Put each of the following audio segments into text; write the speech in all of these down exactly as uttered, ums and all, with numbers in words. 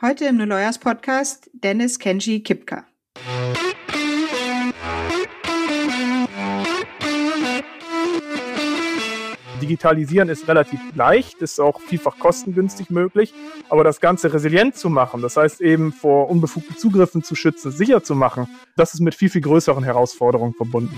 Heute im New Lawyers Podcast Dennis Kenji Kipka. Digitalisieren ist relativ leicht, ist auch vielfach kostengünstig möglich, aber das Ganze resilient zu machen, das heißt eben vor unbefugten Zugriffen zu schützen, sicher zu machen, das ist mit viel, viel größeren Herausforderungen verbunden.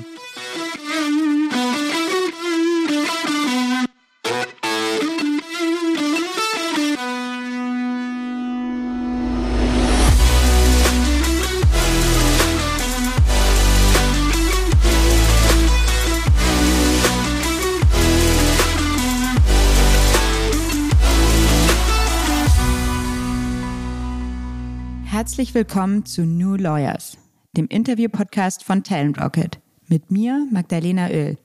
Herzlich willkommen zu New Lawyers, dem Interview-Podcast von Talent Rocket, mit mir, Magdalena Oehl.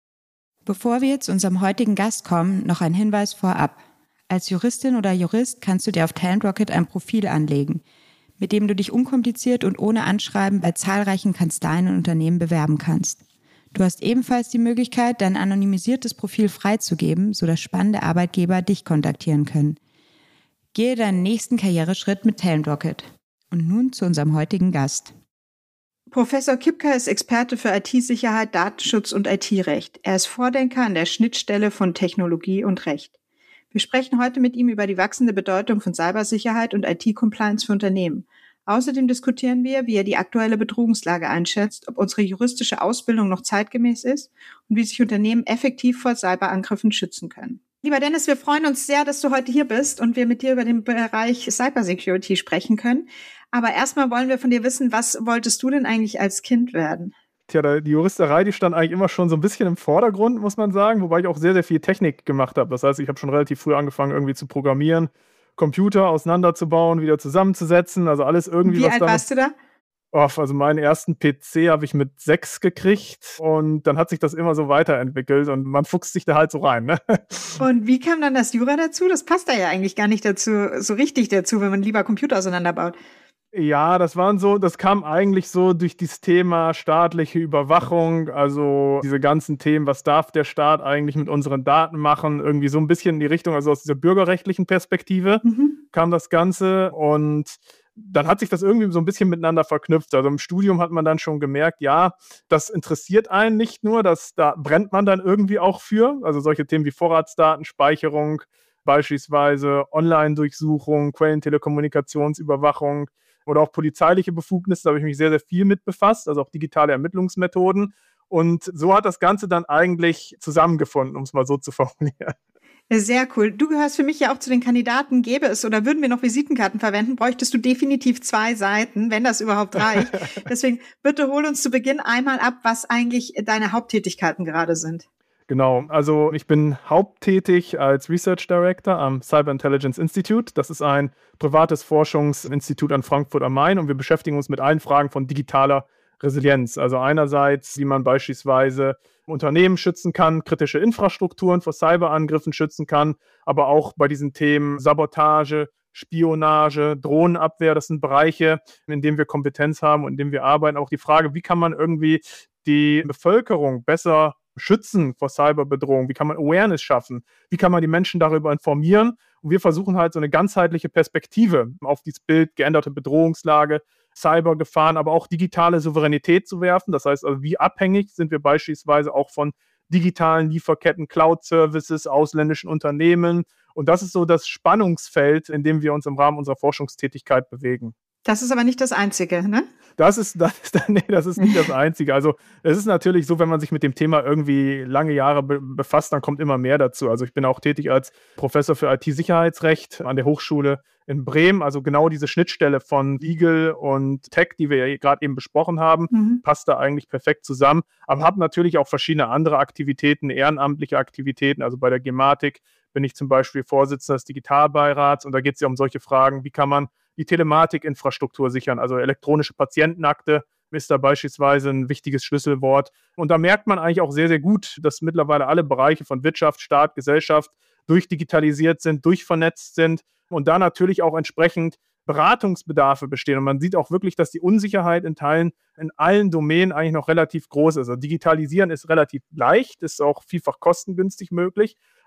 Bevor wir zu unserem heutigen Gast kommen, noch ein Hinweis vorab. Als Juristin oder Jurist kannst du dir auf Talent Rocket ein Profil anlegen, mit dem du dich unkompliziert und ohne Anschreiben bei zahlreichen Kanzleien und Unternehmen bewerben kannst. Du hast ebenfalls die Möglichkeit, dein anonymisiertes Profil freizugeben, sodass spannende Arbeitgeber dich kontaktieren können. Gehe deinen nächsten Karriereschritt mit Talent Rocket. Und nun zu unserem heutigen Gast. Professor Kipka ist Experte für I T-Sicherheit, Datenschutz und I T-Recht. Er ist Vordenker an der Schnittstelle von Technologie und Recht. Wir sprechen heute mit ihm über die wachsende Bedeutung von Cybersicherheit und I T-Compliance für Unternehmen. Außerdem diskutieren wir, wie er die aktuelle Bedrohungslage einschätzt, ob unsere juristische Ausbildung noch zeitgemäß ist und wie sich Unternehmen effektiv vor Cyberangriffen schützen können. Lieber Dennis, wir freuen uns sehr, dass du heute hier bist und wir mit dir über den Bereich Cybersecurity sprechen können. Aber erstmal wollen wir von dir wissen, was wolltest du denn eigentlich als Kind werden? Tja, die Juristerei, die stand eigentlich immer schon so ein bisschen im Vordergrund, muss man sagen, wobei ich auch sehr, sehr viel Technik gemacht habe. Das heißt, ich habe schon relativ früh angefangen, irgendwie zu programmieren, Computer auseinanderzubauen, wieder zusammenzusetzen, also alles irgendwie. Wie was alt warst du da? Oh, also meinen ersten P C habe ich mit sechs gekriegt und dann hat sich das immer so weiterentwickelt und man fuchst sich da halt so rein. Ne? Und wie kam dann das Jura dazu? Das passt da ja eigentlich gar nicht dazu, so richtig dazu, wenn man lieber Computer auseinanderbaut. Ja, das waren so, das kam eigentlich so durch dieses Thema staatliche Überwachung, also diese ganzen Themen, was darf der Staat eigentlich mit unseren Daten machen, irgendwie so ein bisschen in die Richtung, also aus dieser bürgerrechtlichen Perspektive mhm. kam das Ganze und dann hat sich das irgendwie so ein bisschen miteinander verknüpft. Also im Studium hat man dann schon gemerkt, ja, das interessiert einen nicht nur, das, da brennt man dann irgendwie auch für, also solche Themen wie Vorratsdatenspeicherung, beispielsweise Online-Durchsuchung, Quellentelekommunikationsüberwachung, oder auch polizeiliche Befugnisse, da habe ich mich sehr, sehr viel mit befasst, also auch digitale Ermittlungsmethoden. Und so hat das Ganze dann eigentlich zusammengefunden, um es mal so zu formulieren. Sehr cool. Du gehörst für mich ja auch zu den Kandidaten. Gäbe es oder würden wir noch Visitenkarten verwenden, bräuchtest du definitiv zwei Seiten, wenn das überhaupt reicht. Deswegen bitte hol uns zu Beginn einmal ab, was eigentlich deine Haupttätigkeiten gerade sind. Genau, also ich bin haupttätig als Research Director am Cyber Intelligence Institute. Das ist ein privates Forschungsinstitut an Frankfurt am Main und wir beschäftigen uns mit allen Fragen von digitaler Resilienz. Also einerseits, wie man beispielsweise Unternehmen schützen kann, kritische Infrastrukturen vor Cyberangriffen schützen kann, aber auch bei diesen Themen Sabotage, Spionage, Drohnenabwehr, das sind Bereiche, in denen wir Kompetenz haben und in denen wir arbeiten. Auch die Frage, wie kann man irgendwie die Bevölkerung besser schützen vor Cyberbedrohung? Wie kann man Awareness schaffen? Wie kann man die Menschen darüber informieren? Und wir versuchen halt so eine ganzheitliche Perspektive auf dieses Bild, geänderte Bedrohungslage, Cybergefahren, aber auch digitale Souveränität zu werfen. Das heißt also, wie abhängig sind wir beispielsweise auch von digitalen Lieferketten, Cloud-Services, ausländischen Unternehmen? Und das ist so das Spannungsfeld, in dem wir uns im Rahmen unserer Forschungstätigkeit bewegen. Das ist aber nicht das Einzige, ne? Das ist, das ist, nee, das ist nicht das Einzige. Also es ist natürlich so, wenn man sich mit dem Thema irgendwie lange Jahre be- befasst, dann kommt immer mehr dazu. Also ich bin auch tätig als Professor für I T-Sicherheitsrecht an der Hochschule in Bremen. Also genau diese Schnittstelle von Legal und Tech, die wir ja gerade eben besprochen haben, mhm. passt da eigentlich perfekt zusammen. Aber habe natürlich auch verschiedene andere Aktivitäten, ehrenamtliche Aktivitäten. Also bei der Gematik bin ich zum Beispiel Vorsitzender des Digitalbeirats und da geht es ja um solche Fragen, wie kann man die Telematikinfrastruktur sichern, also elektronische Patientenakte ist da beispielsweise ein wichtiges Schlüsselwort. Und da merkt man eigentlich auch sehr, sehr gut, dass mittlerweile alle Bereiche von Wirtschaft, Staat, Gesellschaft durchdigitalisiert sind, durchvernetzt sind und da natürlich auch entsprechend Beratungsbedarfe bestehen. Und man sieht auch wirklich, dass die Unsicherheit in Teilen in allen Domänen eigentlich noch relativ groß ist. Also digitalisieren ist relativ leicht, ist auch vielfach kostengünstig möglich.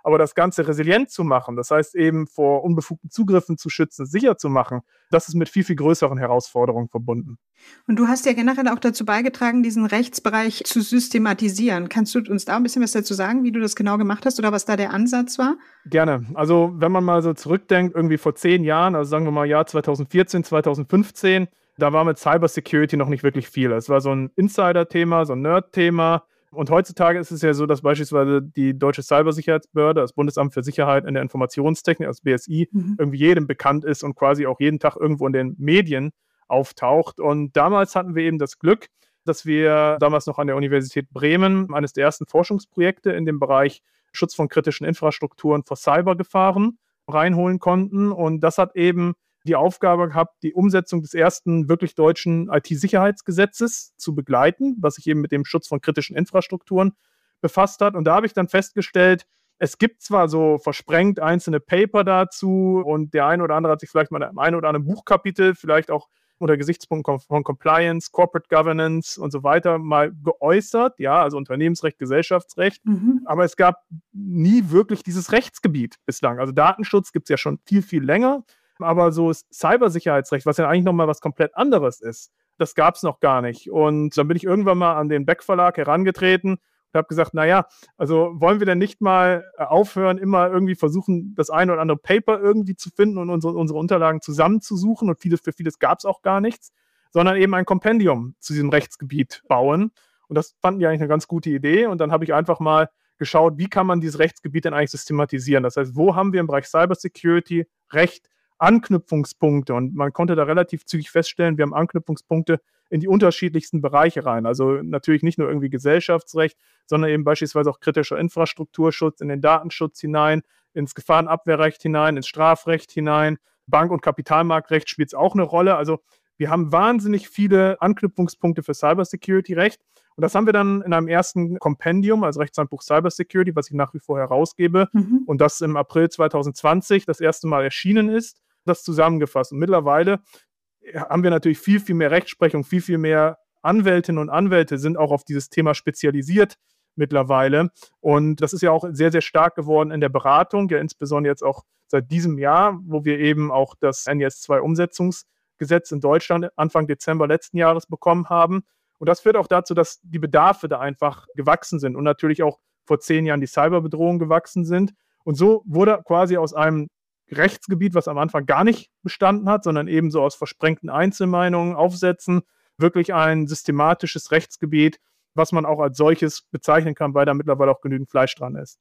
Aber das Ganze resilient zu machen, das heißt eben vor unbefugten Zugriffen zu schützen, sicher zu machen, das ist mit viel, viel größeren Herausforderungen verbunden. Und du hast ja generell auch dazu beigetragen, diesen Rechtsbereich zu systematisieren. Kannst du uns da ein bisschen was dazu sagen, wie du das genau gemacht hast oder was da der Ansatz war? Gerne. Also wenn man mal so zurückdenkt, irgendwie vor zehn Jahren, also sagen wir mal Jahr zweitausendvierzehn, zweitausendfünfzehn, da war mit Cybersecurity noch nicht wirklich viel. Es war so ein Insider-Thema, so ein Nerd-Thema. Und heutzutage ist es ja so, dass beispielsweise die Deutsche Cybersicherheitsbehörde, das Bundesamt für Sicherheit in der Informationstechnik, das B S I, mhm. irgendwie jedem bekannt ist und quasi auch jeden Tag irgendwo in den Medien auftaucht. Und damals hatten wir eben das Glück, dass wir damals noch an der Universität Bremen eines der ersten Forschungsprojekte in dem Bereich Schutz von kritischen Infrastrukturen vor Cybergefahren reinholen konnten. Und das hat eben die Aufgabe gehabt, die Umsetzung des ersten wirklich deutschen I T-Sicherheitsgesetzes zu begleiten, was sich eben mit dem Schutz von kritischen Infrastrukturen befasst hat. Und da habe ich dann festgestellt, es gibt zwar so versprengt einzelne Paper dazu und der eine oder andere hat sich vielleicht mal in einem ein oder anderen Buchkapitel, vielleicht auch unter Gesichtspunkten von Compliance, Corporate Governance und so weiter mal geäußert, ja, also Unternehmensrecht, Gesellschaftsrecht, mhm. aber es gab nie wirklich dieses Rechtsgebiet bislang. Also Datenschutz gibt es ja schon viel, viel länger. Aber so Cybersicherheitsrecht, was ja eigentlich nochmal was komplett anderes ist, das gab es noch gar nicht. Und dann bin ich irgendwann mal an den Beck Verlag herangetreten und habe gesagt, naja, also wollen wir denn nicht mal aufhören, immer irgendwie versuchen, das eine oder andere Paper irgendwie zu finden und unsere, unsere Unterlagen zusammenzusuchen und vieles, für vieles gab es auch gar nichts, sondern eben ein Kompendium zu diesem Rechtsgebiet bauen. Und das fanden die eigentlich eine ganz gute Idee. Und dann habe ich einfach mal geschaut, wie kann man dieses Rechtsgebiet denn eigentlich systematisieren? Das heißt, wo haben wir im Bereich Cybersecurity Recht, Anknüpfungspunkte, und man konnte da relativ zügig feststellen, wir haben Anknüpfungspunkte in die unterschiedlichsten Bereiche rein. Also natürlich nicht nur irgendwie Gesellschaftsrecht, sondern eben beispielsweise auch kritischer Infrastrukturschutz, in den Datenschutz hinein, ins Gefahrenabwehrrecht hinein, ins Strafrecht hinein, Bank- und Kapitalmarktrecht spielt es auch eine Rolle. Also wir haben wahnsinnig viele Anknüpfungspunkte für Cybersecurity-Recht. Und das haben wir dann in einem ersten Kompendium, also Rechtshandbuch Cybersecurity, was ich nach wie vor herausgebe, mhm. und das im April zweitausendzwanzig das erste Mal erschienen ist, das zusammengefasst. Und mittlerweile haben wir natürlich viel, viel mehr Rechtsprechung, viel, viel mehr Anwältinnen und Anwälte sind auch auf dieses Thema spezialisiert mittlerweile. Und das ist ja auch sehr, sehr stark geworden in der Beratung, ja insbesondere jetzt auch seit diesem Jahr, wo wir eben auch das N I S zwei Umsetzungsgesetz in Deutschland Anfang Dezember letzten Jahres bekommen haben. Und das führt auch dazu, dass die Bedarfe da einfach gewachsen sind und natürlich auch vor zehn Jahren die Cyberbedrohungen gewachsen sind. Und so wurde quasi aus einem Rechtsgebiet, was am Anfang gar nicht bestanden hat, sondern eben so aus versprengten Einzelmeinungen, Aufsätzen, wirklich ein systematisches Rechtsgebiet, was man auch als solches bezeichnen kann, weil da mittlerweile auch genügend Fleisch dran ist.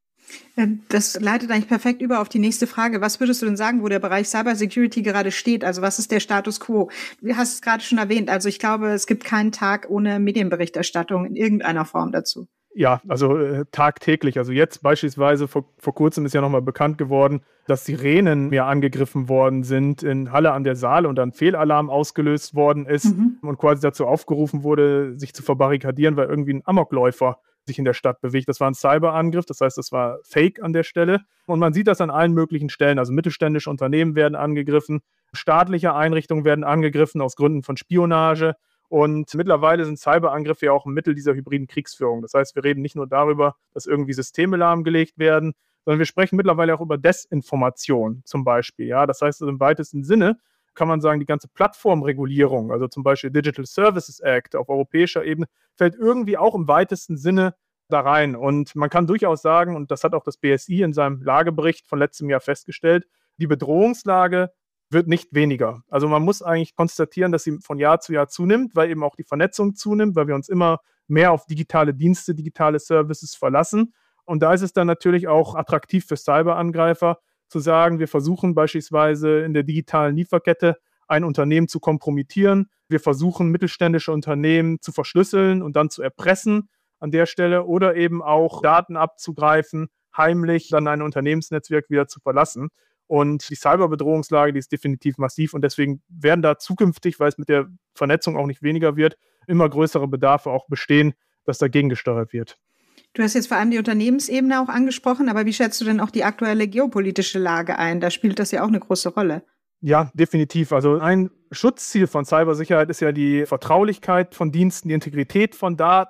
Das leitet eigentlich perfekt über auf die nächste Frage. Was würdest du denn sagen, wo der Bereich Cybersecurity gerade steht? Also was ist der Status quo? Du hast es gerade schon erwähnt. Also ich glaube, es gibt keinen Tag ohne Medienberichterstattung in irgendeiner Form dazu. Ja, also äh, tagtäglich. Also jetzt beispielsweise vor, vor kurzem ist ja nochmal bekannt geworden, dass Sirenen ja angegriffen worden sind in Halle an der Saale und dann Fehlalarm ausgelöst worden ist mhm. und quasi dazu aufgerufen wurde, sich zu verbarrikadieren, weil irgendwie ein Amokläufer sich in der Stadt bewegt. Das war ein Cyberangriff, das heißt, das war Fake an der Stelle. Und man sieht das an allen möglichen Stellen. Also mittelständische Unternehmen werden angegriffen, staatliche Einrichtungen werden angegriffen aus Gründen von Spionage. Und mittlerweile sind Cyberangriffe ja auch ein Mittel dieser hybriden Kriegsführung. Das heißt, wir reden nicht nur darüber, dass irgendwie Systeme lahmgelegt werden, sondern wir sprechen mittlerweile auch über Desinformation zum Beispiel. Ja, das heißt, also im weitesten Sinne kann man sagen, die ganze Plattformregulierung, also zum Beispiel Digital Services Act auf europäischer Ebene, fällt irgendwie auch im weitesten Sinne da rein. Und man kann durchaus sagen, und das hat auch das B S I in seinem Lagebericht von letztem Jahr festgestellt, die Bedrohungslage wird nicht weniger. Also man muss eigentlich konstatieren, dass sie von Jahr zu Jahr zunimmt, weil eben auch die Vernetzung zunimmt, weil wir uns immer mehr auf digitale Dienste, digitale Services verlassen. Und da ist es dann natürlich auch attraktiv für Cyberangreifer zu sagen, wir versuchen beispielsweise in der digitalen Lieferkette ein Unternehmen zu kompromittieren. Wir versuchen mittelständische Unternehmen zu verschlüsseln und dann zu erpressen an der Stelle oder eben auch Daten abzugreifen, heimlich dann ein Unternehmensnetzwerk wieder zu verlassen. Und die Cyberbedrohungslage, die ist definitiv massiv und deswegen werden da zukünftig, weil es mit der Vernetzung auch nicht weniger wird, immer größere Bedarfe auch bestehen, dass dagegen gesteuert wird. Du hast jetzt vor allem die Unternehmensebene auch angesprochen, aber wie schätzt du denn auch die aktuelle geopolitische Lage ein? Da spielt das ja auch eine große Rolle. Ja, definitiv. Also ein Schutzziel von Cybersicherheit ist ja die Vertraulichkeit von Diensten, die Integrität von Daten,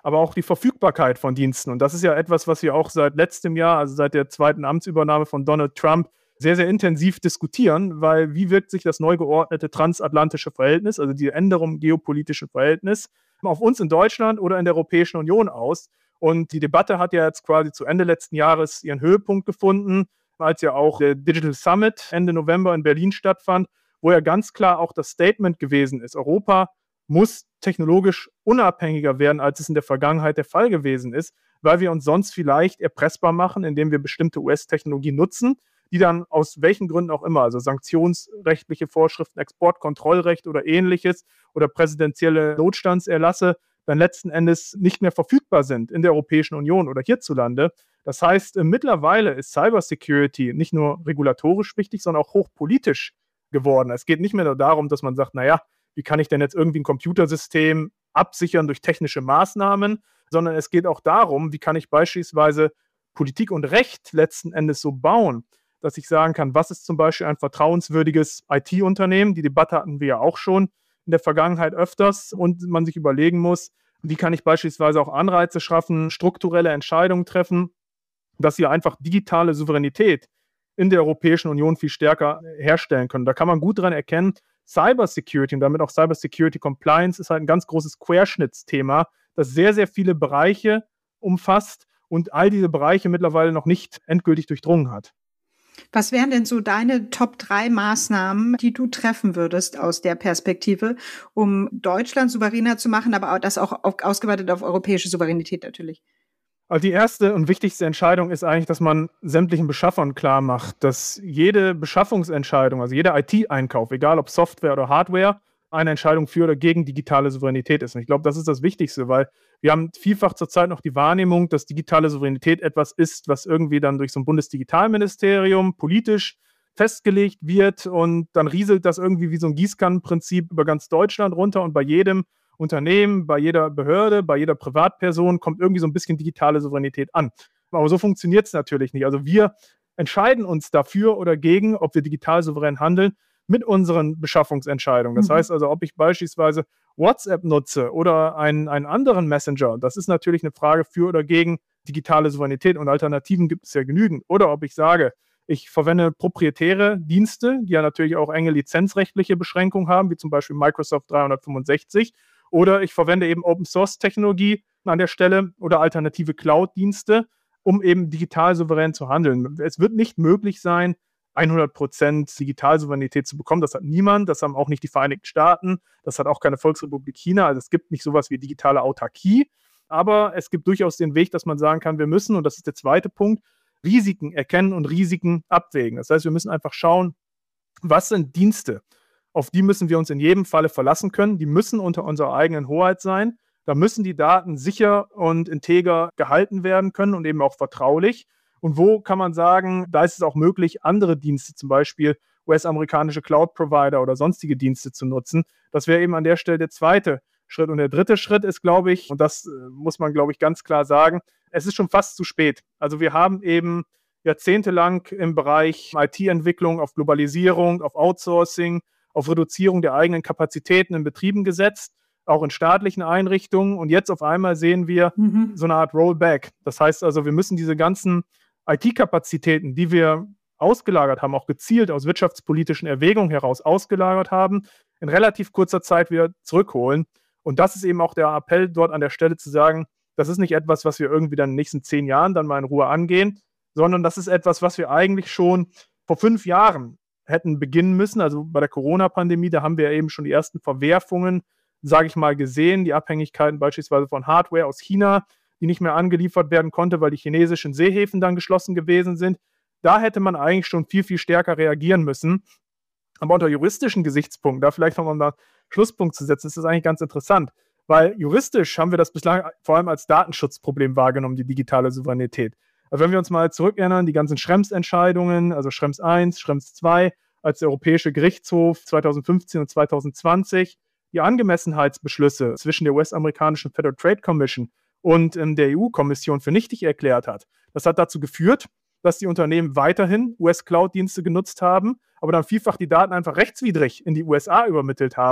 aber auch die Verfügbarkeit von Diensten. Und das ist ja etwas, was wir auch seit letztem Jahr, also seit der zweiten Amtsübernahme von Donald Trump, sehr, sehr intensiv diskutieren, weil wie wirkt sich das neu geordnete transatlantische Verhältnis, also die Änderung im geopolitischen Verhältnis, auf uns in Deutschland oder in der Europäischen Union aus? Und die Debatte hat ja jetzt quasi zu Ende letzten Jahres ihren Höhepunkt gefunden, als ja auch der Digital Summit Ende November in Berlin stattfand, wo ja ganz klar auch das Statement gewesen ist, Europa muss technologisch unabhängiger werden, als es in der Vergangenheit der Fall gewesen ist, weil wir uns sonst vielleicht erpressbar machen, indem wir bestimmte U S-Technologie nutzen, die dann aus welchen Gründen auch immer, also sanktionsrechtliche Vorschriften, Exportkontrollrecht oder ähnliches oder präsidentielle Notstandserlasse, dann letzten Endes nicht mehr verfügbar sind in der Europäischen Union oder hierzulande. Das heißt, mittlerweile ist Cybersecurity nicht nur regulatorisch wichtig, sondern auch hochpolitisch geworden. Es geht nicht mehr nur darum, dass man sagt, naja, wie kann ich denn jetzt irgendwie ein Computersystem absichern durch technische Maßnahmen, sondern es geht auch darum, wie kann ich beispielsweise Politik und Recht letzten Endes so bauen, dass ich sagen kann, was ist zum Beispiel ein vertrauenswürdiges I T-Unternehmen? Die Debatte hatten wir ja auch schon in der Vergangenheit öfters und man sich überlegen muss, wie kann ich beispielsweise auch Anreize schaffen, strukturelle Entscheidungen treffen, dass wir einfach digitale Souveränität in der Europäischen Union viel stärker herstellen können. Da kann man gut dran erkennen, Cybersecurity und damit auch Cybersecurity Compliance ist halt ein ganz großes Querschnittsthema, das sehr, sehr viele Bereiche umfasst und all diese Bereiche mittlerweile noch nicht endgültig durchdrungen hat. Was wären denn so deine Top drei Maßnahmen, die du treffen würdest aus der Perspektive, um Deutschland souveräner zu machen, aber auch das auch auf, ausgeweitet auf europäische Souveränität natürlich? Also die erste und wichtigste Entscheidung ist eigentlich, dass man sämtlichen Beschaffern klar macht, dass jede Beschaffungsentscheidung, also jeder I T-Einkauf, egal ob Software oder Hardware, eine Entscheidung für oder gegen digitale Souveränität ist. Und ich glaube, das ist das Wichtigste, weil wir haben vielfach zurzeit noch die Wahrnehmung, dass digitale Souveränität etwas ist, was irgendwie dann durch so ein Bundesdigitalministerium politisch festgelegt wird und dann rieselt das irgendwie wie so ein Gießkannenprinzip über ganz Deutschland runter und bei jedem Unternehmen, bei jeder Behörde, bei jeder Privatperson kommt irgendwie so ein bisschen digitale Souveränität an. Aber so funktioniert es natürlich nicht. Also wir entscheiden uns dafür oder gegen, ob wir digital souverän handeln, mit unseren Beschaffungsentscheidungen. Das mhm. heißt also, ob ich beispielsweise WhatsApp nutze oder einen, einen anderen Messenger, das ist natürlich eine Frage für oder gegen digitale Souveränität und Alternativen gibt es ja genügend. Oder ob ich sage, ich verwende proprietäre Dienste, die ja natürlich auch enge lizenzrechtliche Beschränkungen haben, wie zum Beispiel Microsoft dreihundertfünfundsechzig, oder ich verwende eben Open-Source-Technologie an der Stelle oder alternative Cloud-Dienste, um eben digital souverän zu handeln. Es wird nicht möglich sein, hundert Prozent Digitalsouveränität zu bekommen. Das hat niemand, das haben auch nicht die Vereinigten Staaten, das hat auch keine Volksrepublik China. Also es gibt nicht sowas wie digitale Autarkie, aber es gibt durchaus den Weg, dass man sagen kann, wir müssen, und das ist der zweite Punkt, Risiken erkennen und Risiken abwägen. Das heißt, wir müssen einfach schauen, was sind Dienste, auf die müssen wir uns in jedem Falle verlassen können. Die müssen unter unserer eigenen Hoheit sein. Da müssen die Daten sicher und integer gehalten werden können und eben auch vertraulich. Und wo kann man sagen, da ist es auch möglich, andere Dienste, zum Beispiel U S-amerikanische Cloud-Provider oder sonstige Dienste zu nutzen. Das wäre eben an der Stelle der zweite Schritt. Und der dritte Schritt ist, glaube ich, und das äh, muss man, glaube ich, ganz klar sagen, es ist schon fast zu spät. Also wir haben eben jahrzehntelang im Bereich I T-Entwicklung auf Globalisierung, auf Outsourcing, auf Reduzierung der eigenen Kapazitäten in Betrieben gesetzt, auch in staatlichen Einrichtungen. Und jetzt auf einmal sehen wir mhm. so eine Art Rollback. Das heißt also, wir müssen diese ganzen I T-Kapazitäten, die wir ausgelagert haben, auch gezielt aus wirtschaftspolitischen Erwägungen heraus ausgelagert haben, in relativ kurzer Zeit wieder zurückholen. Und das ist eben auch der Appell dort an der Stelle zu sagen, das ist nicht etwas, was wir irgendwie dann in den nächsten zehn Jahren dann mal in Ruhe angehen, sondern das ist etwas, was wir eigentlich schon vor fünf Jahren hätten beginnen müssen. Also bei der Corona-Pandemie, da haben wir eben schon die ersten Verwerfungen, sage ich mal, gesehen, die Abhängigkeiten beispielsweise von Hardware aus China, die nicht mehr angeliefert werden konnte, weil die chinesischen Seehäfen dann geschlossen gewesen sind. Da hätte man eigentlich schon viel, viel stärker reagieren müssen. Aber unter juristischen Gesichtspunkten, da vielleicht nochmal einen Schlusspunkt zu setzen, ist das eigentlich ganz interessant, weil juristisch haben wir das bislang vor allem als Datenschutzproblem wahrgenommen, die digitale Souveränität. Also wenn wir uns mal zurückerinnern, die ganzen Schrems-Entscheidungen, also Schrems eins, Schrems zwei, als der Europäische Gerichtshof zweitausendfünfzehn und zweitausendzwanzig die Angemessenheitsbeschlüsse zwischen der U S-amerikanischen Federal Trade Commission und ähm, der E U-Kommission für nichtig erklärt hat. Das hat dazu geführt, dass die Unternehmen weiterhin U S-Cloud-Dienste genutzt haben, aber dann vielfach die Daten einfach rechtswidrig in die U S A übermittelt haben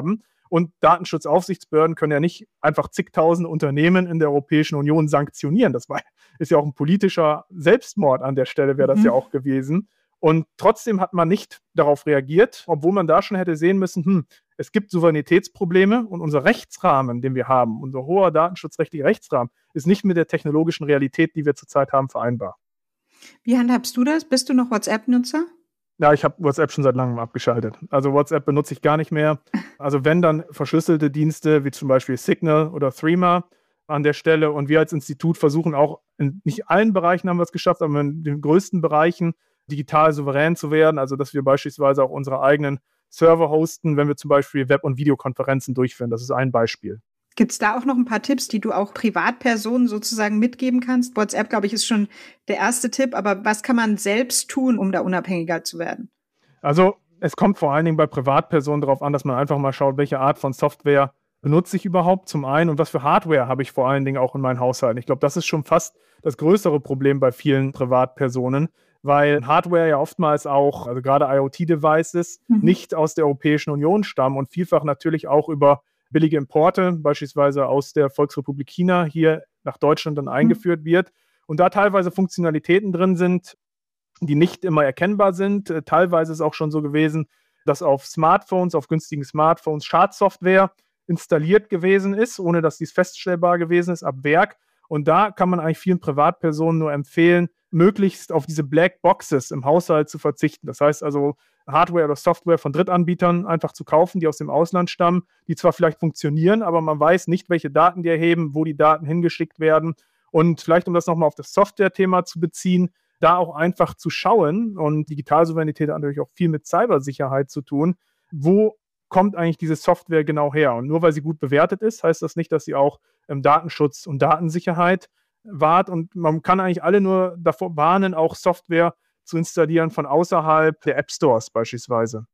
Und Datenschutzaufsichtsbehörden können ja nicht einfach zigtausend Unternehmen in der Europäischen Union sanktionieren. Das war, ist ja auch ein politischer Selbstmord an der Stelle, wäre das mhm. ja auch gewesen. Und trotzdem hat man nicht darauf reagiert, obwohl man da schon hätte sehen müssen, hm, es gibt Souveränitätsprobleme und unser Rechtsrahmen, den wir haben, unser hoher datenschutzrechtlicher Rechtsrahmen, ist nicht mit der technologischen Realität, die wir zurzeit haben, vereinbar. Wie handhabst du das? Bist du noch WhatsApp-Nutzer? Ja, ich habe WhatsApp schon seit langem abgeschaltet. Also WhatsApp benutze ich gar nicht mehr. Also wenn, dann verschlüsselte Dienste wie zum Beispiel Signal oder Threema an der Stelle. Und wir als Institut versuchen auch, in nicht allen Bereichen haben wir es geschafft, aber in den größten Bereichen digital souverän zu werden. Also dass wir beispielsweise auch unsere eigenen Server hosten, wenn wir zum Beispiel Web- und Videokonferenzen durchführen. Das ist ein Beispiel. Gibt es da auch noch ein paar Tipps, die du auch Privatpersonen sozusagen mitgeben kannst? WhatsApp, glaube ich, ist schon der erste Tipp, aber was kann man selbst tun, um da unabhängiger zu werden? Also es kommt vor allen Dingen bei Privatpersonen darauf an, dass man einfach mal schaut, welche Art von Software benutze ich überhaupt zum einen und was für Hardware habe ich vor allen Dingen auch in meinen Haushalten. Ich glaube, das ist schon fast das größere Problem bei vielen Privatpersonen, weil Hardware ja oftmals auch, also gerade IoT-Devices, mhm. nicht aus der Europäischen Union stammen und vielfach natürlich auch über billige Importe, beispielsweise aus der Volksrepublik China, hier nach Deutschland dann eingeführt mhm. wird. Und da teilweise Funktionalitäten drin sind, die nicht immer erkennbar sind. Äh, teilweise ist es auch schon so gewesen, dass auf Smartphones, auf günstigen Smartphones Schadsoftware installiert gewesen ist, ohne dass dies feststellbar gewesen ist ab Werk. Und da kann man eigentlich vielen Privatpersonen nur empfehlen, möglichst auf diese Black Boxes im Haushalt zu verzichten. Das heißt also, Hardware oder Software von Drittanbietern einfach zu kaufen, die aus dem Ausland stammen, die zwar vielleicht funktionieren, aber man weiß nicht, welche Daten die erheben, wo die Daten hingeschickt werden. Und vielleicht, um das nochmal auf das Software-Thema zu beziehen, da auch einfach zu schauen, und Digitalsouveränität hat natürlich auch viel mit Cybersicherheit zu tun, wo kommt eigentlich diese Software genau her? Und nur weil sie gut bewertet ist, heißt das nicht, dass sie auch im Datenschutz und Datensicherheit wahrt. Und man kann eigentlich alle nur davor warnen, auch Software zu installieren von außerhalb der App Stores beispielsweise.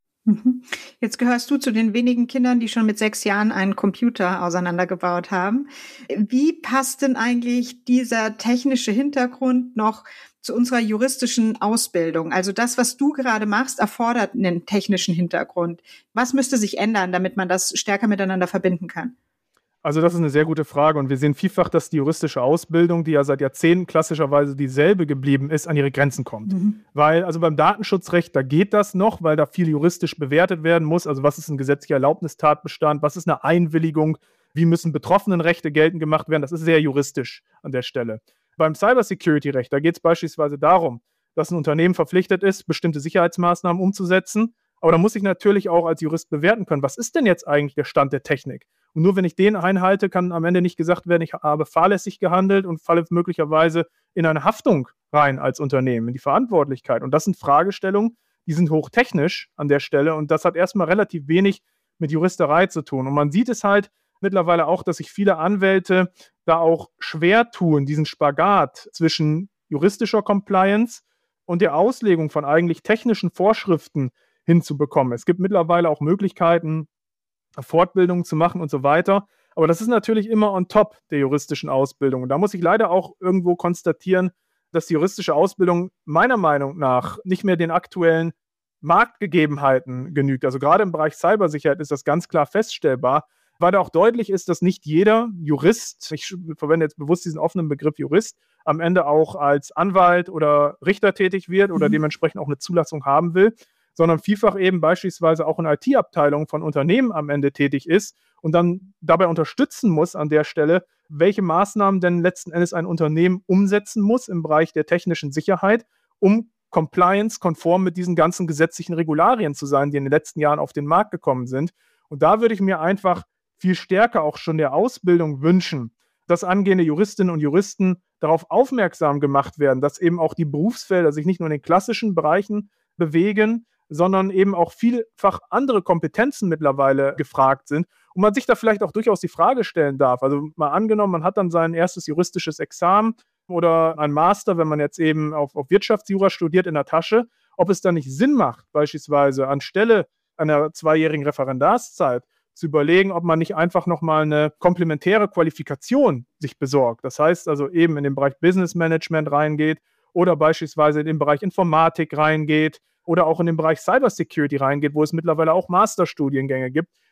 Jetzt gehörst du zu den wenigen Kindern, die schon mit sechs Jahren einen Computer auseinandergebaut haben. Wie passt denn eigentlich dieser technische Hintergrund noch zu unserer juristischen Ausbildung? Also das, was du gerade machst, erfordert einen technischen Hintergrund. Was müsste sich ändern, damit man das stärker miteinander verbinden kann? Also das ist eine sehr gute Frage und wir sehen vielfach, dass die juristische Ausbildung, die ja seit Jahrzehnten klassischerweise dieselbe geblieben ist, an ihre Grenzen kommt. Mhm. Weil also beim Datenschutzrecht, da geht das noch, weil da viel juristisch bewertet werden muss. Also was ist ein gesetzlicher Erlaubnistatbestand, was ist eine Einwilligung, wie müssen Betroffenenrechte geltend gemacht werden, das ist sehr juristisch an der Stelle. Beim Cybersecurity-Recht, da geht es beispielsweise darum, dass ein Unternehmen verpflichtet ist, bestimmte Sicherheitsmaßnahmen umzusetzen. Aber da muss ich natürlich auch als Jurist bewerten können, was ist denn jetzt eigentlich der Stand der Technik? Und nur wenn ich den einhalte, kann am Ende nicht gesagt werden, ich habe fahrlässig gehandelt und falle möglicherweise in eine Haftung rein als Unternehmen, in die Verantwortlichkeit. Und das sind Fragestellungen, die sind hochtechnisch an der Stelle und das hat erstmal relativ wenig mit Juristerei zu tun. Und man sieht es halt mittlerweile auch, dass sich viele Anwälte da auch schwer tun, diesen Spagat zwischen juristischer Compliance und der Auslegung von eigentlich technischen Vorschriften hinzubekommen. Es gibt mittlerweile auch Möglichkeiten, Fortbildungen zu machen und so weiter. Aber das ist natürlich immer on top der juristischen Ausbildung. Und da muss ich leider auch irgendwo konstatieren, dass die juristische Ausbildung meiner Meinung nach nicht mehr den aktuellen Marktgegebenheiten genügt. Also gerade im Bereich Cybersicherheit ist das ganz klar feststellbar, weil da auch deutlich ist, dass nicht jeder Jurist, ich verwende jetzt bewusst diesen offenen Begriff Jurist, am Ende auch als Anwalt oder Richter tätig wird oder mhm. dementsprechend auch eine Zulassung haben will, sondern vielfach eben beispielsweise auch in I T-Abteilungen von Unternehmen am Ende tätig ist und dann dabei unterstützen muss an der Stelle, welche Maßnahmen denn letzten Endes ein Unternehmen umsetzen muss im Bereich der technischen Sicherheit, um compliance-konform mit diesen ganzen gesetzlichen Regularien zu sein, die in den letzten Jahren auf den Markt gekommen sind. Und da würde ich mir einfach viel stärker auch schon der Ausbildung wünschen, dass angehende Juristinnen und Juristen darauf aufmerksam gemacht werden, dass eben auch die Berufsfelder sich nicht nur in den klassischen Bereichen bewegen, sondern eben auch vielfach andere Kompetenzen mittlerweile gefragt sind und man sich da vielleicht auch durchaus die Frage stellen darf. Also mal angenommen, man hat dann sein erstes juristisches Examen oder ein Master, wenn man jetzt eben auf, auf Wirtschaftsjura studiert, in der Tasche, ob es dann nicht Sinn macht, beispielsweise anstelle einer zweijährigen Referendarszeit zu überlegen, ob man nicht einfach nochmal eine komplementäre Qualifikation sich besorgt. Das heißt also eben in den Bereich Business Management reingeht oder beispielsweise in den Bereich Informatik reingeht oder auch in den Bereich Cybersecurity reingeht, wo es mittlerweile auch Masterstudiengänge gibt,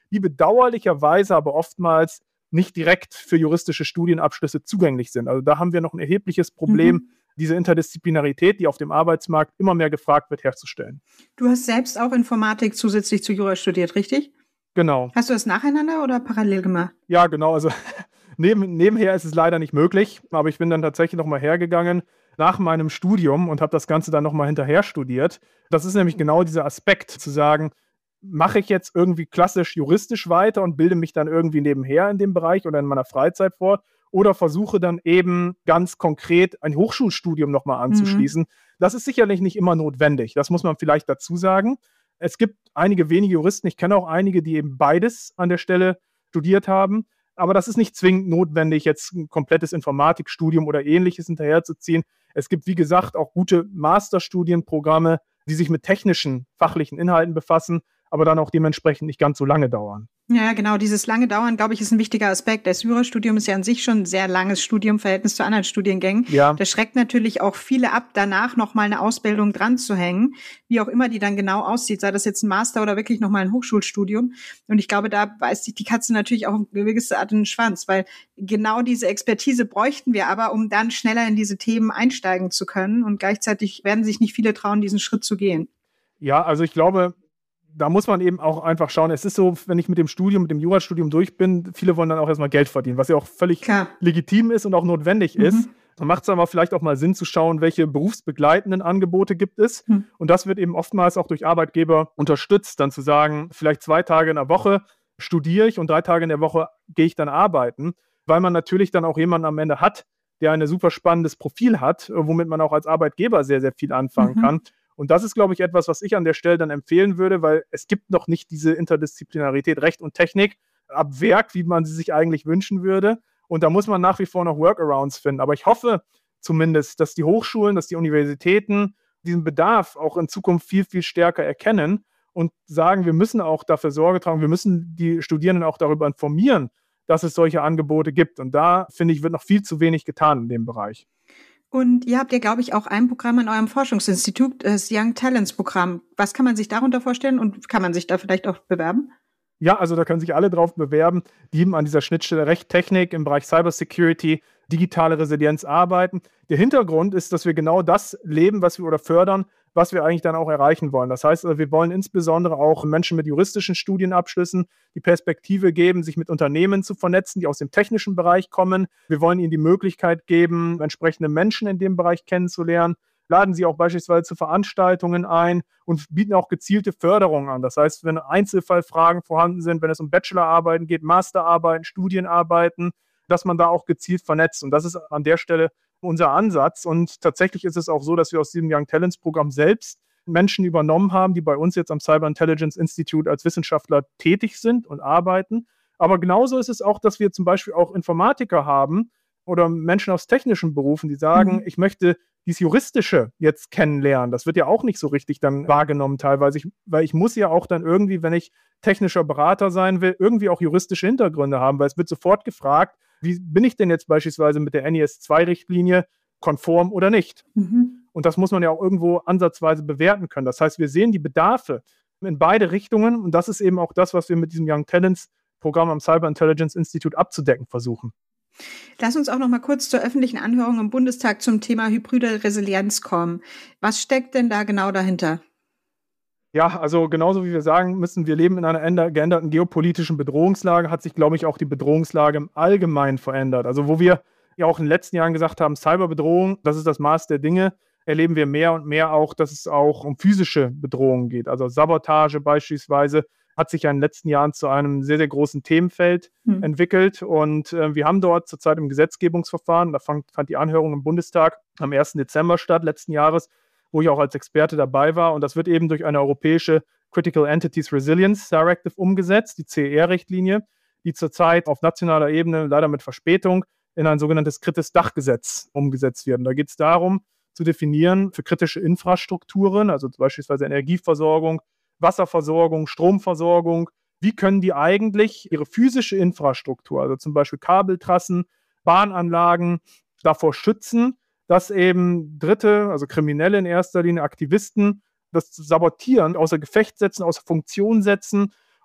die bedauerlicherweise aber oftmals nicht direkt für juristische Studienabschlüsse zugänglich sind. Also da haben wir noch ein erhebliches Problem, mhm. diese Interdisziplinarität, die auf dem Arbeitsmarkt immer mehr gefragt wird, herzustellen. Du hast selbst auch Informatik zusätzlich zu Jura studiert, richtig? Genau. Hast du das nacheinander oder parallel gemacht? Ja, genau. Also neben, nebenher ist es leider nicht möglich, aber ich bin dann tatsächlich nochmal hergegangen nach meinem Studium und habe das Ganze dann nochmal hinterher studiert. Das ist nämlich genau dieser Aspekt, zu sagen, mache ich jetzt irgendwie klassisch juristisch weiter und bilde mich dann irgendwie nebenher in dem Bereich oder in meiner Freizeit fort oder versuche dann eben ganz konkret ein Hochschulstudium nochmal anzuschließen. Mhm. Das ist sicherlich nicht immer notwendig, das muss man vielleicht dazu sagen. Es gibt einige wenige Juristen, ich kenne auch einige, die eben beides an der Stelle studiert haben, aber das ist nicht zwingend notwendig, jetzt ein komplettes Informatikstudium oder Ähnliches hinterherzuziehen. Es gibt, wie gesagt, auch gute Masterstudienprogramme, die sich mit technischen, fachlichen Inhalten befassen, aber dann auch dementsprechend nicht ganz so lange dauern. Ja, genau. Dieses lange Dauern, glaube ich, ist ein wichtiger Aspekt. Das Jurastudium ist ja an sich schon ein sehr langes Studium im Verhältnis zu anderen Studiengängen. Ja. Das schreckt natürlich auch viele ab, danach nochmal eine Ausbildung dran zu hängen, wie auch immer die dann genau aussieht, sei das jetzt ein Master oder wirklich nochmal ein Hochschulstudium. Und ich glaube, da beißt sich die Katze natürlich auch auf eine gewisse Art in den Schwanz, weil genau diese Expertise bräuchten wir aber, um dann schneller in diese Themen einsteigen zu können. Und gleichzeitig werden sich nicht viele trauen, diesen Schritt zu gehen. Ja, also ich glaube, da muss man eben auch einfach schauen. Es ist so, wenn ich mit dem Studium, mit dem Jurastudium durch bin, viele wollen dann auch erstmal Geld verdienen, was ja auch völlig Klar. legitim ist und auch notwendig mhm. ist. Dann macht es aber vielleicht auch mal Sinn zu schauen, welche berufsbegleitenden Angebote gibt es. Mhm. Und das wird eben oftmals auch durch Arbeitgeber unterstützt, dann zu sagen, vielleicht zwei Tage in der Woche studiere ich und drei Tage in der Woche gehe ich dann arbeiten, weil man natürlich dann auch jemanden am Ende hat, der ein super spannendes Profil hat, womit man auch als Arbeitgeber sehr, sehr viel anfangen mhm. kann. Und das ist, glaube ich, etwas, was ich an der Stelle dann empfehlen würde, weil es gibt noch nicht diese Interdisziplinarität Recht und Technik ab Werk, wie man sie sich eigentlich wünschen würde. Und da muss man nach wie vor noch Workarounds finden. Aber ich hoffe zumindest, dass die Hochschulen, dass die Universitäten diesen Bedarf auch in Zukunft viel, viel stärker erkennen und sagen, wir müssen auch dafür Sorge tragen, wir müssen die Studierenden auch darüber informieren, dass es solche Angebote gibt. Und da, finde ich, wird noch viel zu wenig getan in dem Bereich. Und ihr habt ja, glaube ich, auch ein Programm an eurem Forschungsinstitut, das Young Talents Programm. Was kann man sich darunter vorstellen und kann man sich da vielleicht auch bewerben? Ja, also da können sich alle drauf bewerben, die eben an dieser Schnittstelle Recht, Technik im Bereich Cybersecurity, digitale Resilienz arbeiten. Der Hintergrund ist, dass wir genau das leben, was wir oder fördern, was wir eigentlich dann auch erreichen wollen. Das heißt, wir wollen insbesondere auch Menschen mit juristischen Studienabschlüssen die Perspektive geben, sich mit Unternehmen zu vernetzen, die aus dem technischen Bereich kommen. Wir wollen ihnen die Möglichkeit geben, entsprechende Menschen in dem Bereich kennenzulernen, laden sie auch beispielsweise zu Veranstaltungen ein und bieten auch gezielte Förderungen an. Das heißt, wenn Einzelfallfragen vorhanden sind, wenn es um Bachelorarbeiten geht, Masterarbeiten, Studienarbeiten, dass man da auch gezielt vernetzt. Und das ist an der Stelle unser Ansatz. Und tatsächlich ist es auch so, dass wir aus diesem Young Talents Programm selbst Menschen übernommen haben, die bei uns jetzt am Cyber Intelligence Institute als Wissenschaftler tätig sind und arbeiten. Aber genauso ist es auch, dass wir zum Beispiel auch Informatiker haben oder Menschen aus technischen Berufen, die sagen, mhm. ich möchte dieses Juristische jetzt kennenlernen. Das wird ja auch nicht so richtig dann wahrgenommen teilweise, ich, weil ich muss ja auch dann irgendwie, wenn ich technischer Berater sein will, irgendwie auch juristische Hintergründe haben, weil es wird sofort gefragt, wie bin ich denn jetzt beispielsweise mit der N I S zwei Richtlinie konform oder nicht? Mhm. Und das muss man ja auch irgendwo ansatzweise bewerten können. Das heißt, wir sehen die Bedarfe in beide Richtungen und das ist eben auch das, was wir mit diesem Young Talents Programm am Cyber Intelligence Institute abzudecken versuchen. Lass uns auch noch mal kurz zur öffentlichen Anhörung im Bundestag zum Thema hybride Resilienz kommen. Was steckt denn da genau dahinter? Ja, also genauso wie wir sagen müssen, wir leben in einer geänderten geopolitischen Bedrohungslage, hat sich, glaube ich, auch die Bedrohungslage im Allgemeinen verändert. Also wo wir ja auch in den letzten Jahren gesagt haben, Cyberbedrohung, das ist das Maß der Dinge, erleben wir mehr und mehr auch, dass es auch um physische Bedrohungen geht. Also Sabotage beispielsweise hat sich ja in den letzten Jahren zu einem sehr, sehr großen Themenfeld mhm. entwickelt. Und äh, wir haben dort zurzeit im Gesetzgebungsverfahren, da fand, fand die Anhörung im Bundestag am ersten Dezember statt, letzten Jahres, wo ich auch als Experte dabei war. Und das wird eben durch eine europäische Critical Entities Resilience Directive umgesetzt, die C E R-Richtlinie, die zurzeit auf nationaler Ebene, leider mit Verspätung, in ein sogenanntes kritisches Dachgesetz umgesetzt wird. Und da geht es darum, zu definieren für kritische Infrastrukturen, also beispielsweise Energieversorgung, Wasserversorgung, Stromversorgung, wie können die eigentlich ihre physische Infrastruktur, also zum Beispiel Kabeltrassen, Bahnanlagen, davor schützen, dass eben Dritte, also Kriminelle in erster Linie, Aktivisten, das sabotieren, außer Gefecht setzen, außer Funktion setzen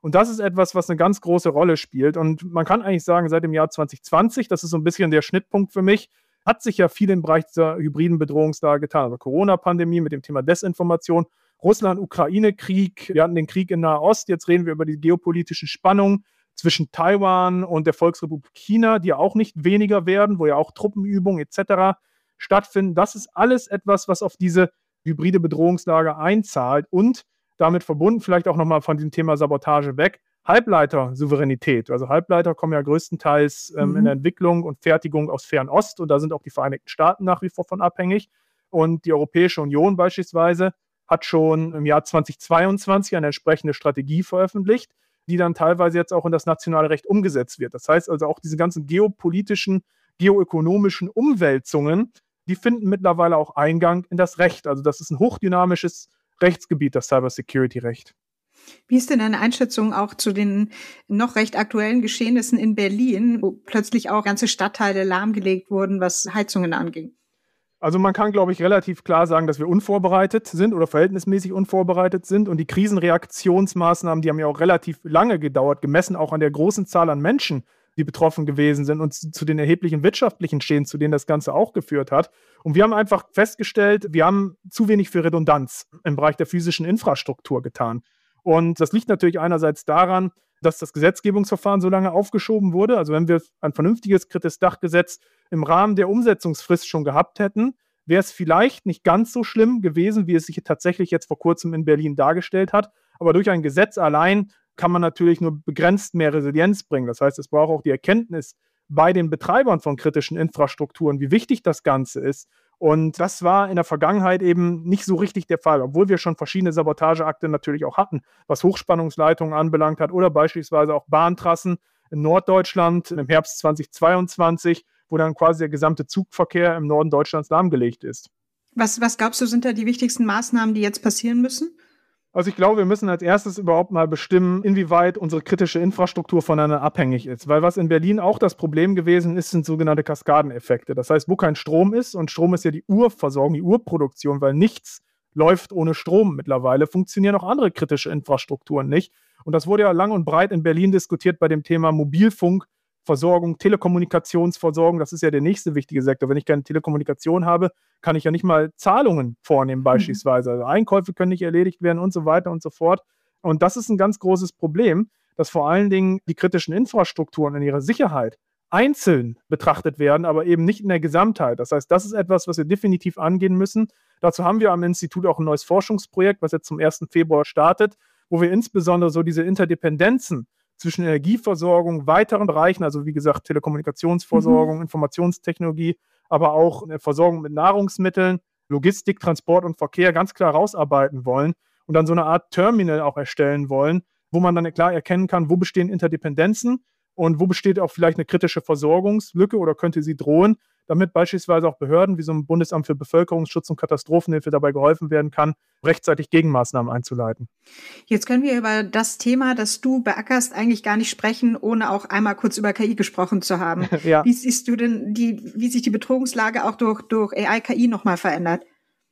Und das ist etwas, was eine ganz große Rolle spielt. Und man kann eigentlich sagen, seit dem Jahr zwanzig zwanzig, das ist so ein bisschen der Schnittpunkt für mich, hat sich ja viel im Bereich dieser hybriden Bedrohungslage getan. Also Corona-Pandemie mit dem Thema Desinformation, Russland-Ukraine-Krieg, wir hatten den Krieg in Nahost, jetzt reden wir über die geopolitischen Spannungen zwischen Taiwan und der Volksrepublik China, die ja auch nicht weniger werden, wo ja auch Truppenübungen et cetera stattfinden. Das ist alles etwas, was auf diese hybride Bedrohungslage einzahlt und damit verbunden vielleicht auch nochmal von diesem Thema Sabotage weg, Halbleitersouveränität. Also Halbleiter kommen ja größtenteils ähm, mhm. in der Entwicklung und Fertigung aus Fernost und da sind auch die Vereinigten Staaten nach wie vor von abhängig. Und die Europäische Union beispielsweise hat schon im Jahr zweitausendzweiundzwanzig eine entsprechende Strategie veröffentlicht, die dann teilweise jetzt auch in das nationale Recht umgesetzt wird. Das heißt also auch diese ganzen geopolitischen, geoökonomischen Umwälzungen, die finden mittlerweile auch Eingang in das Recht. Also das ist ein hochdynamisches Rechtsgebiet, das Cybersecurity-Recht. Wie ist denn deine Einschätzung auch zu den noch recht aktuellen Geschehnissen in Berlin, wo plötzlich auch ganze Stadtteile lahmgelegt wurden, was Heizungen anging? Also man kann, glaube ich, relativ klar sagen, dass wir unvorbereitet sind oder verhältnismäßig unvorbereitet sind. Und die Krisenreaktionsmaßnahmen, die haben ja auch relativ lange gedauert, gemessen auch an der großen Zahl an Menschen, die betroffen gewesen sind und zu den erheblichen wirtschaftlichen Schäden, zu denen das Ganze auch geführt hat. Und wir haben einfach festgestellt, wir haben zu wenig für Redundanz im Bereich der physischen Infrastruktur getan. Und das liegt natürlich einerseits daran, dass das Gesetzgebungsverfahren so lange aufgeschoben wurde. Also wenn wir ein vernünftiges Kritis-Dach-Gesetz im Rahmen der Umsetzungsfrist schon gehabt hätten, wäre es vielleicht nicht ganz so schlimm gewesen, wie es sich tatsächlich jetzt vor kurzem in Berlin dargestellt hat. Aber durch ein Gesetz allein kann man natürlich nur begrenzt mehr Resilienz bringen. Das heißt, es braucht auch die Erkenntnis bei den Betreibern von kritischen Infrastrukturen, wie wichtig das Ganze ist. Und das war in der Vergangenheit eben nicht so richtig der Fall, obwohl wir schon verschiedene Sabotageakte natürlich auch hatten, was Hochspannungsleitungen anbelangt hat oder beispielsweise auch Bahntrassen in Norddeutschland im Herbst zweitausendzweiundzwanzig, wo dann quasi der gesamte Zugverkehr im Norden Deutschlands lahmgelegt ist. Was, was glaubst du, sind da die wichtigsten Maßnahmen, die jetzt passieren müssen? Also ich glaube, wir müssen als erstes überhaupt mal bestimmen, inwieweit unsere kritische Infrastruktur voneinander abhängig ist. Weil was in Berlin auch das Problem gewesen ist, sind sogenannte Kaskadeneffekte. Das heißt, wo kein Strom ist, und Strom ist ja die Urversorgung, die Urproduktion, weil nichts läuft ohne Strom mittlerweile, funktionieren auch andere kritische Infrastrukturen nicht. Und das wurde ja lang und breit in Berlin diskutiert bei dem Thema Mobilfunkversorgung, Telekommunikationsversorgung. Das ist ja der nächste wichtige Sektor. Wenn ich keine Telekommunikation habe, kann ich ja nicht mal Zahlungen vornehmen beispielsweise. Also Einkäufe können nicht erledigt werden und so weiter und so fort. Und das ist ein ganz großes Problem, dass vor allen Dingen die kritischen Infrastrukturen in ihrer Sicherheit einzeln betrachtet werden, aber eben nicht in der Gesamtheit. Das heißt, das ist etwas, was wir definitiv angehen müssen. Dazu haben wir am Institut auch ein neues Forschungsprojekt, was jetzt zum ersten Februar startet, wo wir insbesondere so diese Interdependenzen zwischen Energieversorgung, weiteren Bereichen, also wie gesagt Telekommunikationsversorgung, mhm. Informationstechnologie, aber auch Versorgung mit Nahrungsmitteln, Logistik, Transport und Verkehr ganz klar rausarbeiten wollen und dann so eine Art Terminal auch erstellen wollen, wo man dann klar erkennen kann, wo bestehen Interdependenzen und wo besteht auch vielleicht eine kritische Versorgungslücke oder könnte sie drohen, damit beispielsweise auch Behörden wie so ein Bundesamt für Bevölkerungsschutz und Katastrophenhilfe dabei geholfen werden kann, rechtzeitig Gegenmaßnahmen einzuleiten. Jetzt können wir über das Thema, das du beackerst, eigentlich gar nicht sprechen, ohne auch einmal kurz über K I gesprochen zu haben. Ja. Wie siehst du denn, die, wie sich die Bedrohungslage auch durch, durch A I, K I nochmal verändert?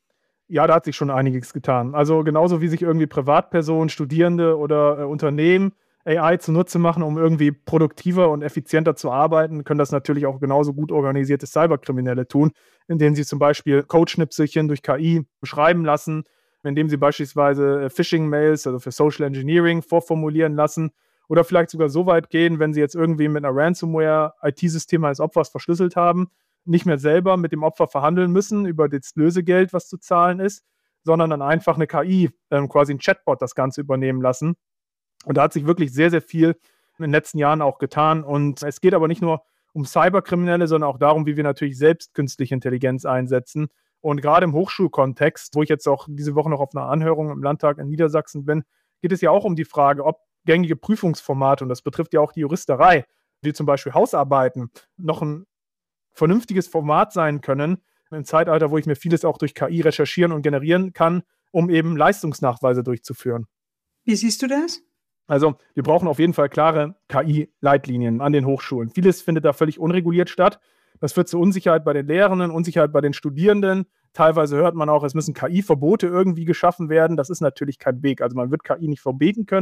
Ja, da hat sich schon einiges getan. Also genauso wie sich irgendwie Privatpersonen, Studierende oder äh, Unternehmen A I zunutze machen, um irgendwie produktiver und effizienter zu arbeiten, können das natürlich auch genauso gut organisierte Cyberkriminelle tun, indem sie zum Beispiel Codeschnipselchen durch K I beschreiben lassen, indem sie beispielsweise Phishing-Mails, also für Social Engineering, vorformulieren lassen oder vielleicht sogar so weit gehen, wenn sie jetzt irgendwie mit einer Ransomware-I T-System eines Opfers verschlüsselt haben, nicht mehr selber mit dem Opfer verhandeln müssen über das Lösegeld, was zu zahlen ist, sondern dann einfach eine K I, ähm, quasi ein Chatbot, das Ganze übernehmen lassen. Und da hat sich wirklich sehr, sehr viel in den letzten Jahren auch getan. Und es geht aber nicht nur um Cyberkriminelle, sondern auch darum, wie wir natürlich selbst künstliche Intelligenz einsetzen. Und gerade im Hochschulkontext, wo ich jetzt auch diese Woche noch auf einer Anhörung im Landtag in Niedersachsen bin, geht es ja auch um die Frage, ob gängige Prüfungsformate, und das betrifft ja auch die Juristerei, wie zum Beispiel Hausarbeiten, noch ein vernünftiges Format sein können, im Zeitalter, wo ich mir vieles auch durch K I recherchieren und generieren kann, um eben Leistungsnachweise durchzuführen. Wie siehst du das? Also wir brauchen auf jeden Fall klare K I-Leitlinien an den Hochschulen. Vieles findet da völlig unreguliert statt. Das führt zu Unsicherheit bei den Lehrenden, Unsicherheit bei den Studierenden. Teilweise hört man auch, es müssen K I-Verbote irgendwie geschaffen werden. Das ist natürlich kein Weg. Also man wird K I nicht verbieten können,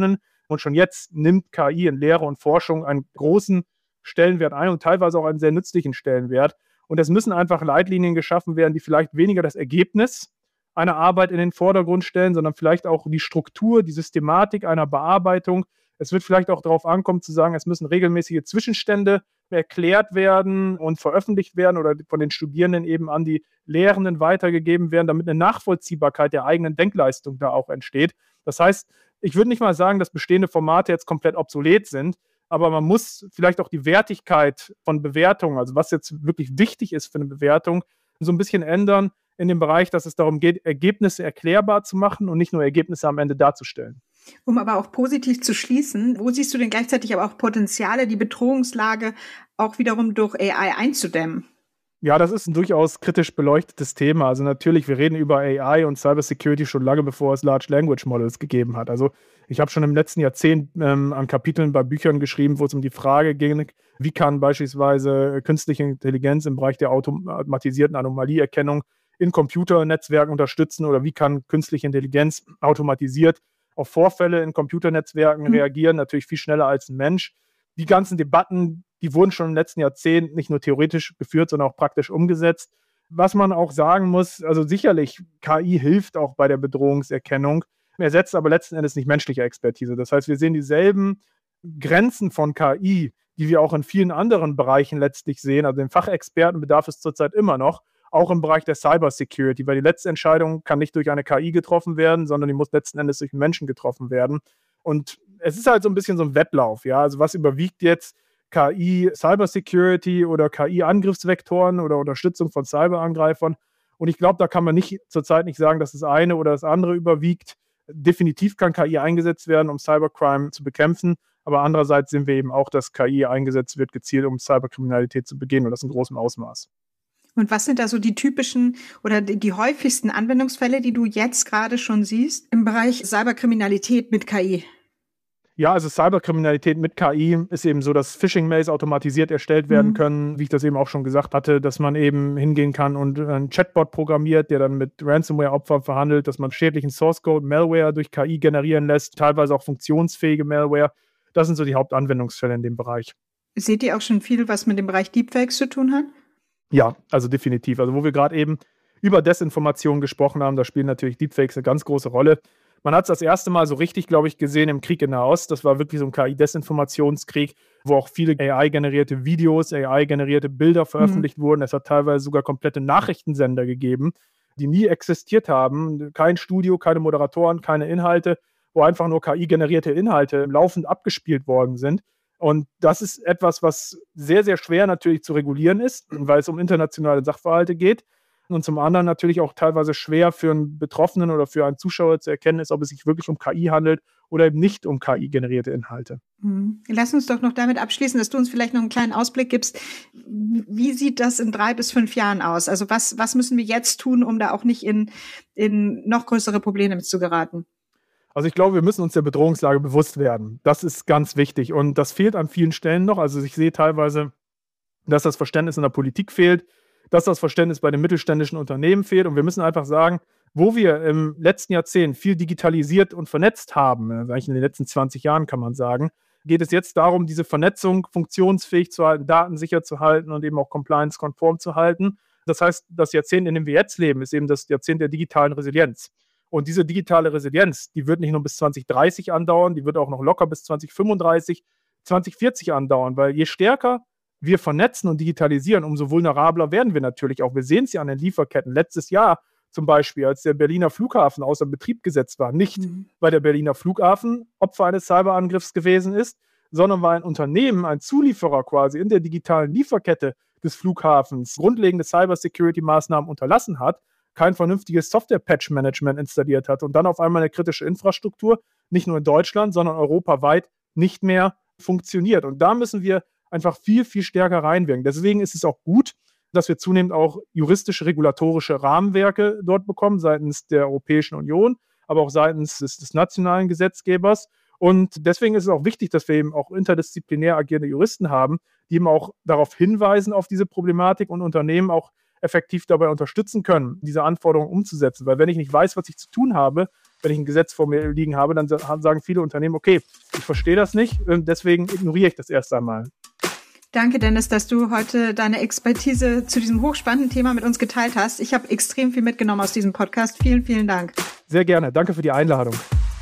Und schon jetzt nimmt K I in Lehre und Forschung einen großen Stellenwert ein und teilweise auch einen sehr nützlichen Stellenwert. Und es müssen einfach Leitlinien geschaffen werden, die vielleicht weniger das Ergebnis einer Arbeit in den Vordergrund stellen, sondern vielleicht auch die Struktur, die Systematik einer Bearbeitung. Es wird vielleicht auch darauf ankommen zu sagen, es müssen regelmäßige Zwischenstände erklärt werden und veröffentlicht werden oder von den Studierenden eben an die Lehrenden weitergegeben werden, damit eine Nachvollziehbarkeit der eigenen Denkleistung da auch entsteht. Das heißt, ich würde nicht mal sagen, dass bestehende Formate jetzt komplett obsolet sind, aber man muss vielleicht auch die Wertigkeit von Bewertungen, also was jetzt wirklich wichtig ist für eine Bewertung, so ein bisschen ändern in dem Bereich, dass es darum geht, Ergebnisse erklärbar zu machen und nicht nur Ergebnisse am Ende darzustellen. Um aber auch positiv zu schließen, wo siehst du denn gleichzeitig aber auch Potenziale, die Bedrohungslage auch wiederum durch A I einzudämmen? Ja, das ist ein durchaus kritisch beleuchtetes Thema. Also natürlich, wir reden über A I und Cybersecurity schon lange, bevor es Large Language Models gegeben hat. Also ich habe schon im letzten Jahrzehnt ähm, an Kapiteln bei Büchern geschrieben, wo es um die Frage ging, wie kann beispielsweise künstliche Intelligenz im Bereich der automatisierten Anomalieerkennung in Computernetzwerken unterstützen oder wie kann künstliche Intelligenz automatisiert auf Vorfälle in Computernetzwerken mhm. reagieren, natürlich viel schneller als ein Mensch. Die ganzen Debatten, die wurden schon im letzten Jahrzehnt nicht nur theoretisch geführt, sondern auch praktisch umgesetzt. Was man auch sagen muss, also sicherlich, K I hilft auch bei der Bedrohungserkennung, ersetzt aber letzten Endes nicht menschliche Expertise. Das heißt, wir sehen dieselben Grenzen von K I, die wir auch in vielen anderen Bereichen letztlich sehen. Also den Fachexperten bedarf es zurzeit immer noch, auch im Bereich der Cybersecurity, weil die letzte Entscheidung kann nicht durch eine K I getroffen werden, sondern die muss letzten Endes durch Menschen getroffen werden. Und es ist halt so ein bisschen so ein Wettlauf, ja. Also was überwiegt jetzt K I Cybersecurity oder K I-Angriffsvektoren oder Unterstützung von Cyberangreifern? Und ich glaube, da kann man nicht zurzeit nicht sagen, dass das eine oder das andere überwiegt. Definitiv kann K I eingesetzt werden, um Cybercrime zu bekämpfen. Aber andererseits sehen wir eben auch, dass K I eingesetzt wird, gezielt um Cyberkriminalität zu begehen und das in großem Ausmaß. Und was sind da so die typischen oder die, die häufigsten Anwendungsfälle, die du jetzt gerade schon siehst im Bereich Cyberkriminalität mit K I? Ja, also Cyberkriminalität mit K I ist eben so, dass Phishing-Mails automatisiert erstellt werden mhm. können, wie ich das eben auch schon gesagt hatte, dass man eben hingehen kann und einen Chatbot programmiert, der dann mit Ransomware-Opfern verhandelt, dass man schädlichen Source-Code, Malware durch K I generieren lässt, teilweise auch funktionsfähige Malware. Das sind so die Hauptanwendungsfälle in dem Bereich. Seht ihr auch schon viel, was mit dem Bereich Deepfakes zu tun hat? Ja, also definitiv. Also wo wir gerade eben über Desinformation gesprochen haben, da spielen natürlich Deepfakes eine ganz große Rolle. Man hat es das erste Mal so richtig, glaube ich, gesehen im Krieg in Nahost. Das war wirklich so ein K I-Desinformationskrieg, wo auch viele A I-generierte Videos, A I-generierte Bilder veröffentlicht mhm. wurden. Es hat teilweise sogar komplette Nachrichtensender gegeben, die nie existiert haben. Kein Studio, keine Moderatoren, keine Inhalte, wo einfach nur K I-generierte Inhalte laufend abgespielt worden sind. Und das ist etwas, was sehr, sehr schwer natürlich zu regulieren ist, weil es um internationale Sachverhalte geht. Und zum anderen natürlich auch teilweise schwer für einen Betroffenen oder für einen Zuschauer zu erkennen ist, ob es sich wirklich um K I handelt oder eben nicht um K I-generierte Inhalte. Hm. Lass uns doch noch damit abschließen, dass du uns vielleicht noch einen kleinen Ausblick gibst. Wie sieht das in drei bis fünf Jahren aus? Also was, was müssen wir jetzt tun, um da auch nicht in, in noch größere Probleme zu geraten? Also ich glaube, wir müssen uns der Bedrohungslage bewusst werden. Das ist ganz wichtig und das fehlt an vielen Stellen noch. Also ich sehe teilweise, dass das Verständnis in der Politik fehlt, dass das Verständnis bei den mittelständischen Unternehmen fehlt und wir müssen einfach sagen, wo wir im letzten Jahrzehnt viel digitalisiert und vernetzt haben, also eigentlich in den letzten zwanzig Jahren kann man sagen, geht es jetzt darum, diese Vernetzung funktionsfähig zu halten, datensicher zu halten und eben auch compliance-konform zu halten. Das heißt, das Jahrzehnt, in dem wir jetzt leben, ist eben das Jahrzehnt der digitalen Resilienz. Und diese digitale Resilienz, die wird nicht nur bis zwanzig dreißig andauern, die wird auch noch locker bis zwanzig fünfunddreißig, zwanzig vierzig andauern, weil je stärker wir vernetzen und digitalisieren, umso vulnerabler werden wir natürlich auch. Wir sehen es ja an den Lieferketten. Letztes Jahr zum Beispiel, als der Berliner Flughafen außer Betrieb gesetzt war, nicht mhm. weil der Berliner Flughafen Opfer eines Cyberangriffs gewesen ist, sondern weil ein Unternehmen, ein Zulieferer quasi in der digitalen Lieferkette des Flughafens grundlegende Cybersecurity-Maßnahmen unterlassen hat, kein vernünftiges Software-Patch-Management installiert hat und dann auf einmal eine kritische Infrastruktur, nicht nur in Deutschland, sondern europaweit nicht mehr funktioniert. Und da müssen wir einfach viel, viel stärker reinwirken. Deswegen ist es auch gut, dass wir zunehmend auch juristische, regulatorische Rahmenwerke dort bekommen, seitens der Europäischen Union, aber auch seitens des, des nationalen Gesetzgebers. Und deswegen ist es auch wichtig, dass wir eben auch interdisziplinär agierende Juristen haben, die eben auch darauf hinweisen, auf diese Problematik und Unternehmen auch effektiv dabei unterstützen können, diese Anforderungen umzusetzen. Weil wenn ich nicht weiß, was ich zu tun habe, wenn ich ein Gesetz vor mir liegen habe, dann sagen viele Unternehmen, okay, ich verstehe das nicht, deswegen ignoriere ich das erst einmal. Danke, Dennis, dass du heute deine Expertise zu diesem hochspannenden Thema mit uns geteilt hast. Ich habe extrem viel mitgenommen aus diesem Podcast. Vielen, vielen Dank. Sehr gerne. Danke für die Einladung.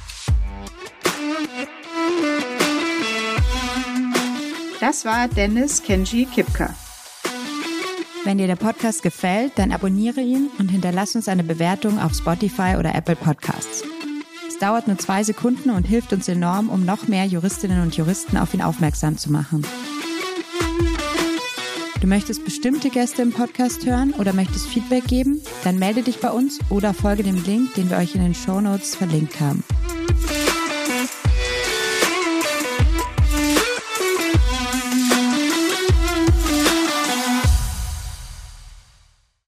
Das war Dennis Kenji Kipka. Wenn dir der Podcast gefällt, dann abonniere ihn und hinterlass uns eine Bewertung auf Spotify oder Apple Podcasts. Es dauert nur zwei Sekunden und hilft uns enorm, um noch mehr Juristinnen und Juristen auf ihn aufmerksam zu machen. Du möchtest bestimmte Gäste im Podcast hören oder möchtest Feedback geben? Dann melde dich bei uns oder folge dem Link, den wir euch in den Shownotes verlinkt haben.